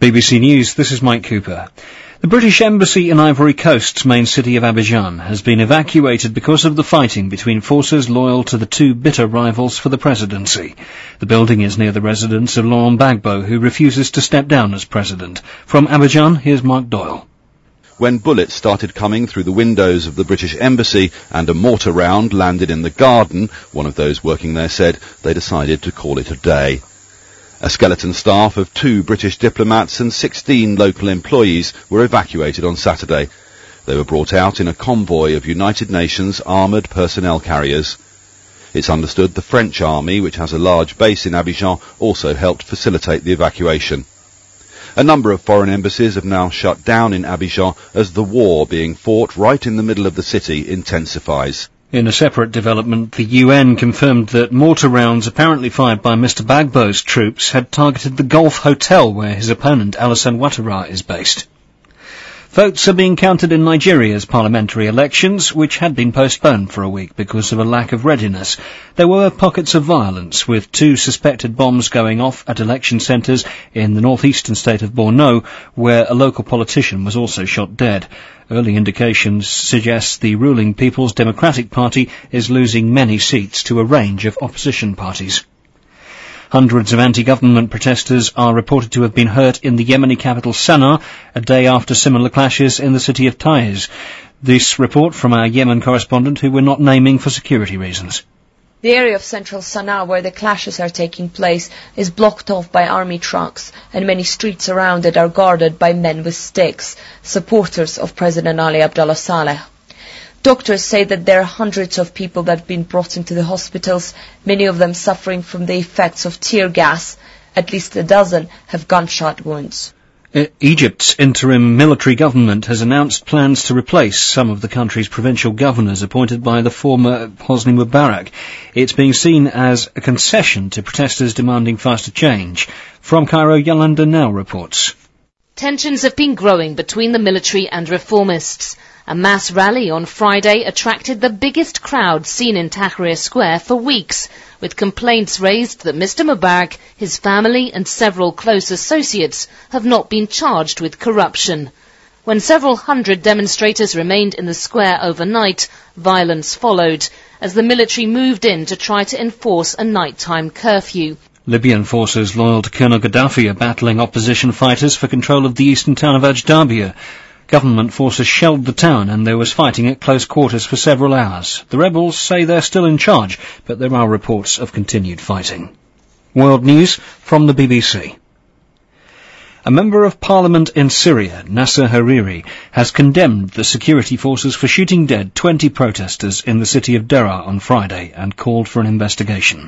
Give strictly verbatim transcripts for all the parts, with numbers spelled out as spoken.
B B C News, this is Mike Cooper. The British Embassy in Ivory Coast's main city of Abidjan has been evacuated because of the fighting between forces loyal to the two bitter rivals for the presidency. The building is near the residence of Laurent Gbagbo, who refuses to step down as president. From Abidjan, here's Mark Doyle. When bullets started coming through the windows of the British Embassy and a mortar round landed in the garden, one of those working there said they decided to call it a day. A skeleton staff of two British diplomats and sixteen local employees were evacuated on Saturday. They were brought out in a convoy of United Nations armoured personnel carriers. It's understood the French army, which has a large base in Abidjan, also helped facilitate the evacuation. A number of foreign embassies have now shut down in Abidjan as the war being fought right in the middle of the city intensifies. In a separate development, the U N confirmed that mortar rounds apparently fired by Mister Gbagbo's troops had targeted the Gulf Hotel where his opponent Alassane Ouattara is based. Votes are being counted in Nigeria's parliamentary elections, which had been postponed for a week because of a lack of readiness. There were pockets of violence, with two suspected bombs going off at election centres in the northeastern state of Borno, where a local politician was also shot dead. Early indications suggest the ruling People's Democratic Party is losing many seats to a range of opposition parties. Hundreds of anti-government protesters are reported to have been hurt in the Yemeni capital Sana'a, a day after similar clashes in the city of Taiz. This report from our Yemen correspondent, who we're not naming for security reasons. The area of central Sana'a where the clashes are taking place is blocked off by army trucks, and many streets around it are guarded by men with sticks, supporters of President Ali Abdullah Saleh. Doctors say that there are hundreds of people that have been brought into the hospitals, many of them suffering from the effects of tear gas. At least a dozen have gunshot wounds. Egypt's interim military government has announced plans to replace some of the country's provincial governors appointed by the former Hosni Mubarak. It's being seen as a concession to protesters demanding faster change. From Cairo, Yolanda Nell reports. Tensions have been growing between the military and reformists. A mass rally on Friday attracted the biggest crowd seen in Tahrir Square for weeks, with complaints raised that Mister Mubarak, his family and several close associates have not been charged with corruption. When several hundred demonstrators remained in the square overnight, violence followed, as the military moved in to try to enforce a nighttime curfew. Libyan forces loyal to Colonel Gaddafi are battling opposition fighters for control of the eastern town of Ajdabiya. Government forces shelled the town and there was fighting at close quarters for several hours. The rebels say they're still in charge, but there are reports of continued fighting. World News from the B B C. A member of parliament in Syria, Nasser Hariri, has condemned the security forces for shooting dead twenty protesters in the city of Deraa on Friday and called for an investigation.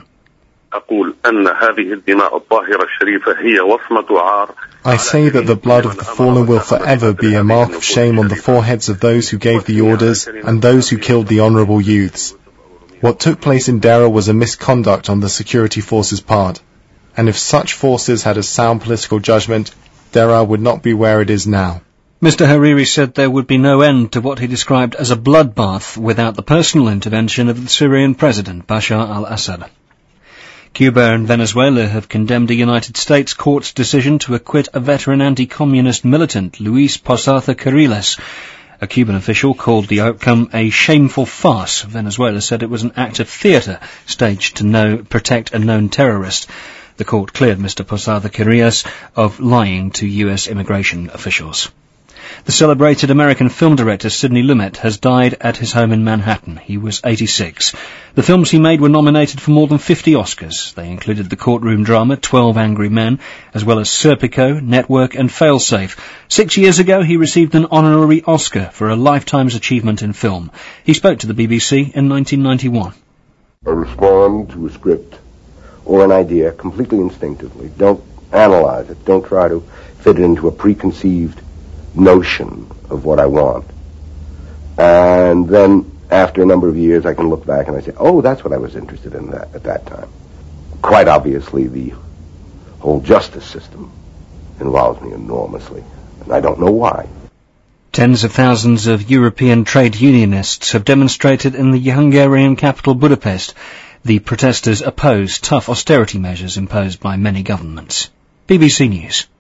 I say that the blood of the fallen will forever be a mark of shame on the foreheads of those who gave the orders and those who killed the honourable youths. What took place in Deraa was a misconduct on the security forces' part, and if such forces had a sound political judgment, Deraa would not be where it is now. Mister Hariri said there would be no end to what he described as a bloodbath without the personal intervention of the Syrian president, Bashar al-Assad. Cuba and Venezuela have condemned a United States court's decision to acquit a veteran anti-communist militant, Luis Posada Carriles. A Cuban official called the outcome a shameful farce. Venezuela said it was an act of theatre staged to know, protect a known terrorist. The court cleared Mister Posada Carriles of lying to U S immigration officials. The celebrated American film director Sidney Lumet has died at his home in Manhattan. He was eighty-six. The films he made were nominated for more than fifty Oscars. They included the courtroom drama Twelve Angry Men, as well as Serpico, Network and Failsafe. Six years ago he received an honorary Oscar for a lifetime's achievement in film. He spoke to the B B C in nineteen ninety-one. I respond to a script or an idea completely instinctively. Don't analyze it. Don't try to fit it into a preconceived notion of what I want. And then after a number of years I can look back and I say, oh, that's what I was interested in that, at that time. Quite obviously the whole justice system involves me enormously, and I don't know why. Tens of thousands of European trade unionists have demonstrated in the Hungarian capital Budapest. The protesters oppose tough austerity measures imposed by many governments. B B C News.